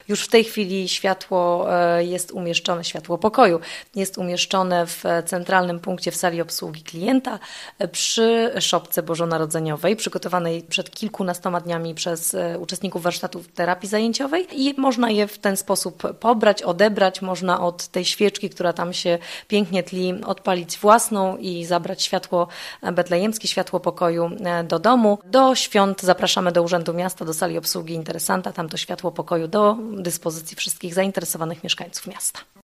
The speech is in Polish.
Już w tej chwili światło jest umieszczone, światło pokoju jest umieszczone w centralnym punkcie w sali obsługi klienta przy szopce bożonarodzeniowej, przygotowanej przed kilkunastoma dniami przez uczestników warsztatów terapii zajęciowej i można je w ten sposób pobrać, odebrać, można od tej świeczki, która tam się pięknie tli, odpalić własną i zabrać światło betlejemskie, światło pokoju do domu. Do świąt zapraszamy do Urzędu Miasta, do sali obsługi interesanta, tam to światło pokoju do dyspozycji wszystkich zainteresowanych mieszkańców miasta.